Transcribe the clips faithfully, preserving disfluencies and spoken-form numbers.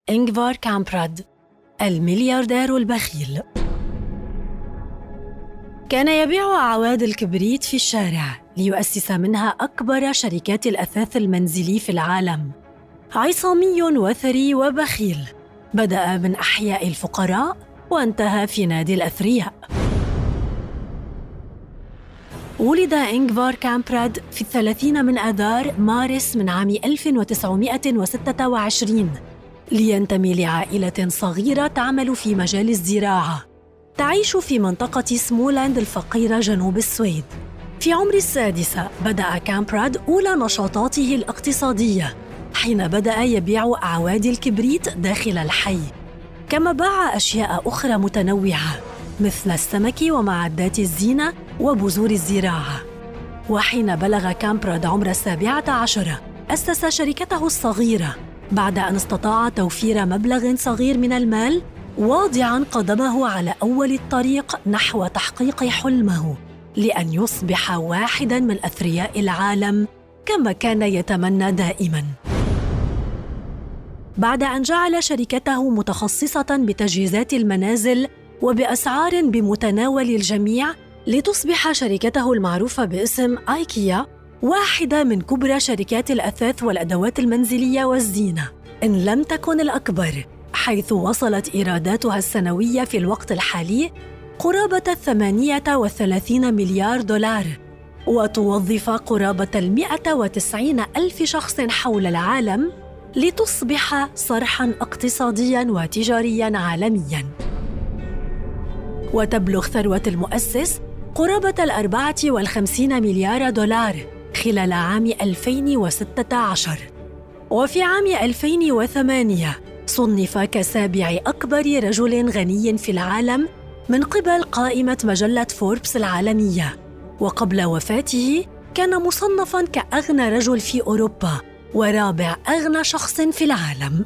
إنغفار كامبراد، الملياردير البخيل. كان يبيع أعواد الكبريت في الشارع ليؤسس منها أكبر شركات الأثاث المنزلي في العالم. عصامي وثري وبخيل، بدأ من أحياء الفقراء وانتهى في نادي الأثرياء. ولد إنغفار كامبراد في الثلاثين من آذار مارس من عام ألف وتسعمائة وستة وعشرين، لينتمي لعائلة صغيرة تعمل في مجال الزراعة، تعيش في منطقة سمولاند الفقيرة جنوب السويد. في عمر السادسة بدأ كامبراد أولى نشاطاته الاقتصادية حين بدأ يبيع أعواد الكبريت داخل الحي، كما باع أشياء أخرى متنوعة مثل السمك ومعدات الزينة وبذور الزراعة. وحين بلغ كامبراد عمر السابعة عشرة أسس شركته الصغيرة بعد أن استطاع توفير مبلغ صغير من المال، واضعاً قدمه على أول الطريق نحو تحقيق حلمه لأن يصبح واحداً من أثرياء العالم كما كان يتمنى دائماً. بعد أن جعل شركته متخصصة بتجهيزات المنازل وبأسعار بمتناول الجميع لتصبح شركته المعروفة باسم آيكيا واحدة من كبرى شركات الأثاث والأدوات المنزلية والزينة، إن لم تكن الأكبر، حيث وصلت إيراداتها السنوية في الوقت الحالي قرابة ثمانية وثلاثين مليار دولار، وتوظف قرابة المئة وتسعين ألف شخص حول العالم لتصبح صرحاً اقتصادياً وتجارياً عالمياً. وتبلغ ثروة المؤسس قرابة الأربعة والخمسين مليار دولار خلال عام ألفين وستة عشر. وفي عام ألفين وثمانية صنف كسابع أكبر رجل غني في العالم من قبل قائمة مجلة فوربس العالمية، وقبل وفاته كان مصنفاً كأغنى رجل في أوروبا ورابع أغنى شخص في العالم.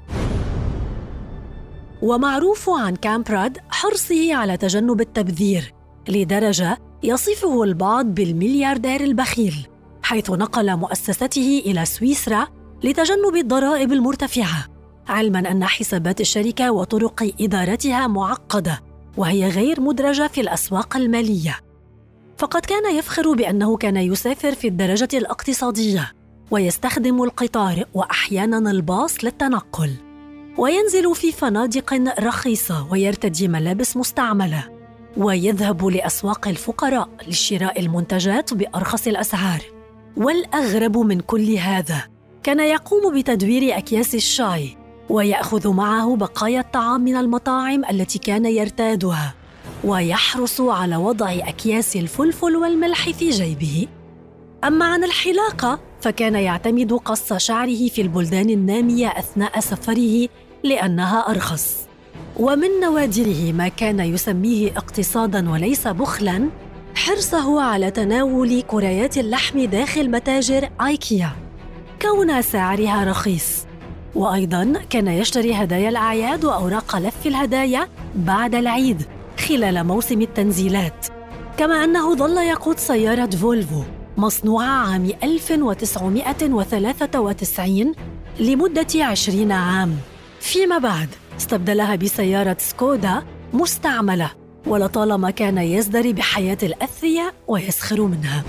ومعروف عن كامبراد حرصه على تجنب التبذير، لدرجة يصفه البعض بالملياردير البخيل، حيث نقل مؤسسته إلى سويسرا لتجنب الضرائب المرتفعة، علماً أن حسابات الشركة وطرق إدارتها معقدة وهي غير مدرجة في الأسواق المالية. فقد كان يفخر بأنه كان يسافر في الدرجة الاقتصادية ويستخدم القطار وأحياناً الباص للتنقل، وينزل في فنادق رخيصة ويرتدي ملابس مستعملة، ويذهب لأسواق الفقراء لشراء المنتجات بأرخص الأسعار. والأغرب من كل هذا، كان يقوم بتدوير أكياس الشاي ويأخذ معه بقايا الطعام من المطاعم التي كان يرتادها، ويحرص على وضع أكياس الفلفل والملح في جيبه. أما عن الحلاقة فكان يعتمد قص شعره في البلدان النامية أثناء سفره لأنها أرخص. ومن نوادره ما كان يسميه اقتصاداً وليس بخلاً حرصه على تناول كريات اللحم داخل متاجر آيكيا كون سعرها رخيص. وأيضاً كان يشتري هدايا الأعياد وأوراق لف الهدايا بعد العيد خلال موسم التنزيلات، كما أنه ظل يقود سيارة فولفو مصنوعة عام ألف وتسعمائة وثلاثة وتسعين لمدة عشرين عام، فيما بعد استبدلها بسيارة سكودا مستعملة، ولطالما كان يزدري بحياة الأثرياء ويسخر منها.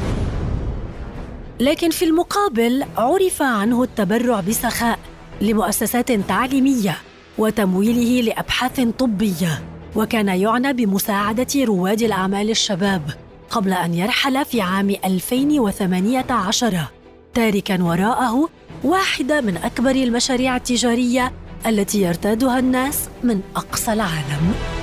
لكن في المقابل عرف عنه التبرع بسخاء لمؤسسات تعليمية وتمويله لأبحاث طبية، وكان يعنى بمساعدة رواد الأعمال الشباب قبل أن يرحل في عام ألفين وثمانية عشر، تاركاً وراءه واحدة من أكبر المشاريع التجارية التي يرتادها الناس من أقصى العالم.